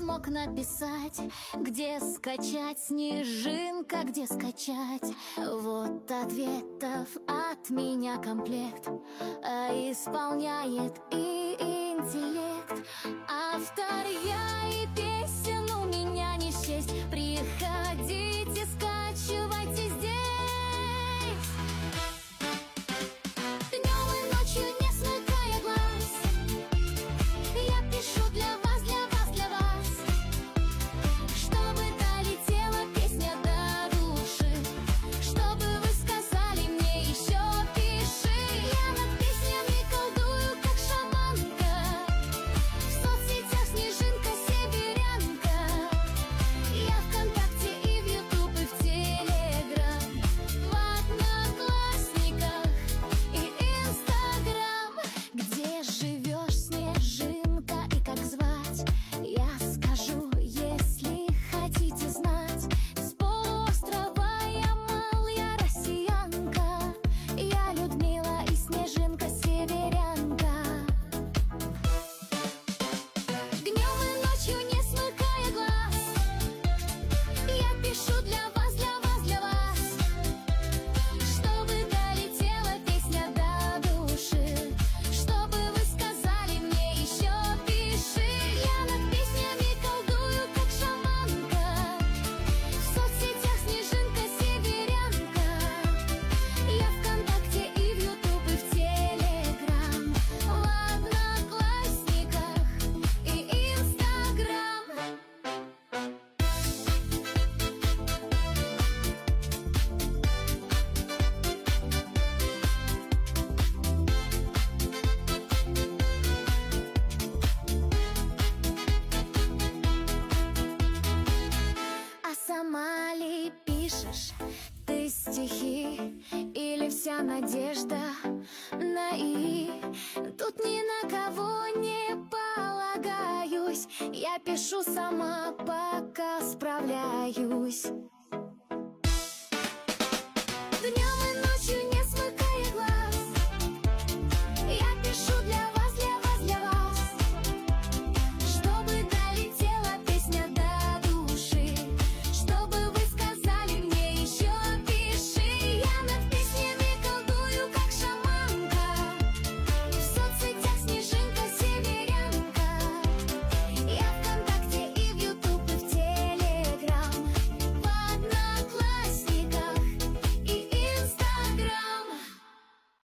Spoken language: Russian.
смог написать, где скачать, снежинка, где скачать. Вот ответов от меня комплект, а исполняет и интеллект. Автор я и песен у меня не счесть. Приходите, скачивайте здесь. Днем и ночью не смыкая глаз, я пишу для вас, для вас, для вас, чтобы долетела песня до души, чтобы вы сказали мне еще пиши. Я над песнями колдую, как шаманка, в соцсетях снежинка, северянка. Я ВКонтакте и в Ютуб, и в Телеграм, в Одноклассниках и Инстаграм. Где живешь, снежинка, и как звать, я скажу, если хотите знать. С полуострова Ямал, я россиянка, я Людмила и Снежинка, северянка. Днем и ночью не смыкая глаз, я пишу для вас, для вас, для вас, чтобы долетела песня до души, чтобы вы сказали мне еще пиши. Я над песнями колдую, как шаманка, в соцсетях снежинка, северянка. Я ВКонтакте и в Ютуб, и в Телеграм, в Одноклассниках и Инстаграм. А сама ли пишешь ты стихи, или вся надежда на «и»? Тут ни на кого не полагаюсь, я пишу сама, пока справляюсь.